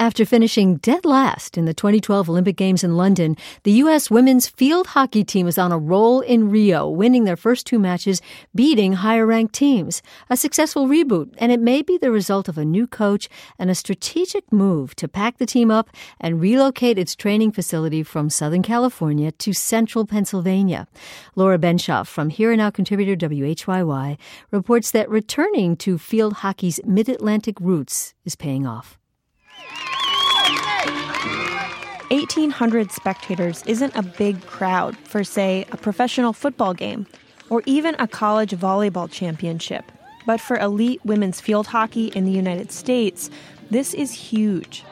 After finishing dead last in the 2012 Olympic Games in London, the U.S. women's field hockey team is on a roll in Rio, winning their first two matches, beating higher-ranked teams. A successful reboot, and it may be the result of a new coach and a strategic move to pack the team up and relocate its training facility from Southern California to central Pennsylvania. Laura Benshoff from Here and Now contributor WHYY reports that returning to field hockey's mid-Atlantic roots is paying off. 1,800 spectators isn't a big crowd for, say, a professional football game or even a college volleyball championship. But for elite women's field hockey in the United States, this is huge.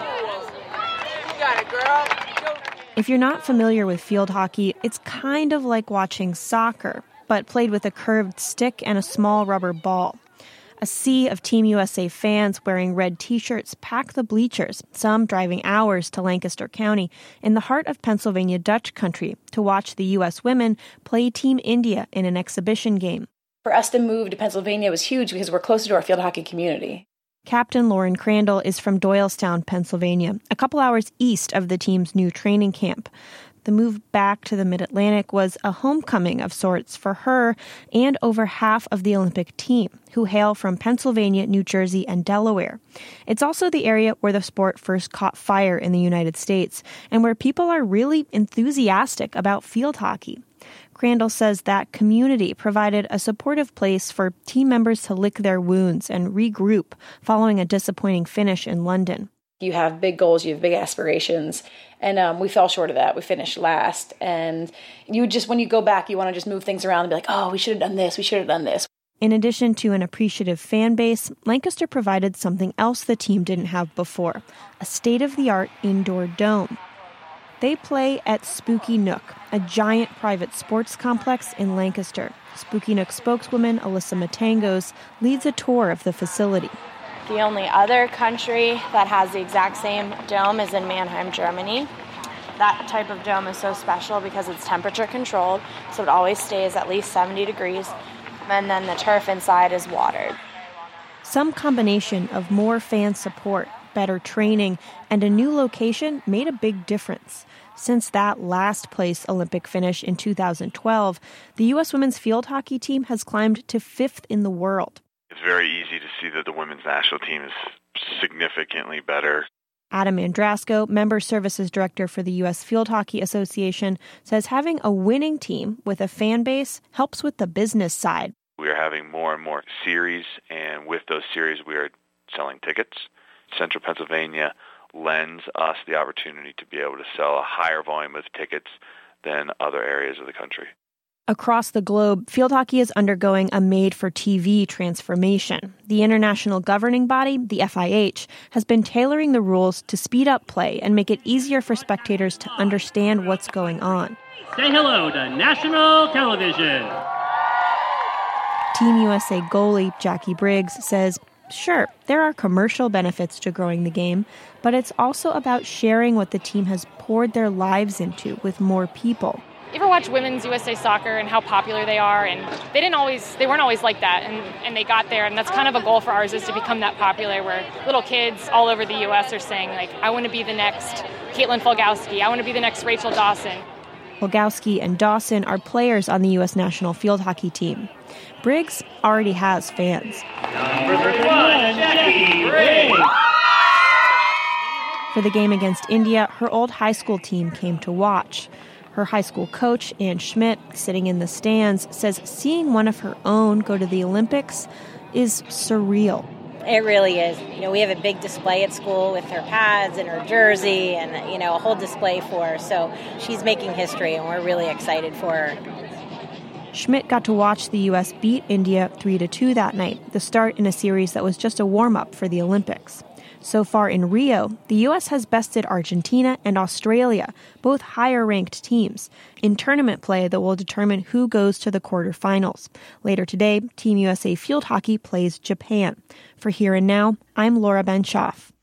If you're not familiar with field hockey, it's kind of like watching soccer, but played with a curved stick and a small rubber ball. A sea of Team USA fans wearing red T-shirts pack the bleachers, some driving hours to Lancaster County in the heart of Pennsylvania Dutch country to watch the U.S. women play Team India in an exhibition game. For us to move to Pennsylvania was huge because we're closer to our field hockey community. Captain Lauren Crandall is from Doylestown, Pennsylvania, a couple hours east of the team's new training camp. The move back to the Mid-Atlantic was a homecoming of sorts for her and over half of the Olympic team, who hail from Pennsylvania, New Jersey, and Delaware. It's also the area where the sport first caught fire in the United States and where people are really enthusiastic about field hockey. Crandall says that community provided a supportive place for team members to lick their wounds and regroup following a disappointing finish in London. You have big goals, you have big aspirations, and we fell short of that. We finished last, and when you go back, you want to just move things around and be like, oh, we should have done this, we should have done this. In addition to an appreciative fan base, Lancaster provided something else the team didn't have before, a state-of-the-art indoor dome. They play at Spooky Nook, a giant private sports complex in Lancaster. Spooky Nook spokeswoman Alyssa Matangos leads a tour of the facility. The only other country that has the exact same dome is in Mannheim, Germany. That type of dome is so special because it's temperature controlled, so it always stays at least 70 degrees, and then the turf inside is watered. Some combination of more fan support, better training, and a new location made a big difference. Since that last place Olympic finish in 2012, the U.S. women's field hockey team has climbed to 5th in the world. It's very easy to see that the women's national team is significantly better. Adam Andrasco, Member Services Director for the U.S. Field Hockey Association, says having a winning team with a fan base helps with the business side. We are having more and more series, and with those series we are selling tickets. Central Pennsylvania lends us the opportunity to be able to sell a higher volume of tickets than other areas of the country. Across the globe, field hockey is undergoing a made-for-TV transformation. The international governing body, the FIH, has been tailoring the rules to speed up play and make it easier for spectators to understand what's going on. Say hello to national television. Team USA goalie Jackie Briggs says, sure, there are commercial benefits to growing the game, but it's also about sharing what the team has poured their lives into with more people. You ever watch women's USA soccer and how popular they are? And they weren't always like that, and they got there. And that's kind of a goal for ours, is to become that popular, where little kids all over the U.S. are saying, like, I want to be the next Caitlin Fulgowski. I want to be the next Rachel Dawson. Fulgowski and Dawson are players on the U.S. national field hockey team. Briggs already has fans. Number 31, Jackie Briggs. For the game against India, her old high school team came to watch. Her high school coach, Ann Schmidt, sitting in the stands, says seeing one of her own go to the Olympics is surreal. It really is. We have a big display at school with her pads and her jersey and, a whole display for her. So she's making history, and we're really excited for her. Schmidt got to watch the U.S. beat India 3-2 that night, the start in a series that was just a warm-up for the Olympics. So far in Rio, the U.S. has bested Argentina and Australia, both higher-ranked teams, in tournament play that will determine who goes to the quarterfinals. Later today, Team USA Field Hockey plays Japan. For Here and Now, I'm Laura Benshoff.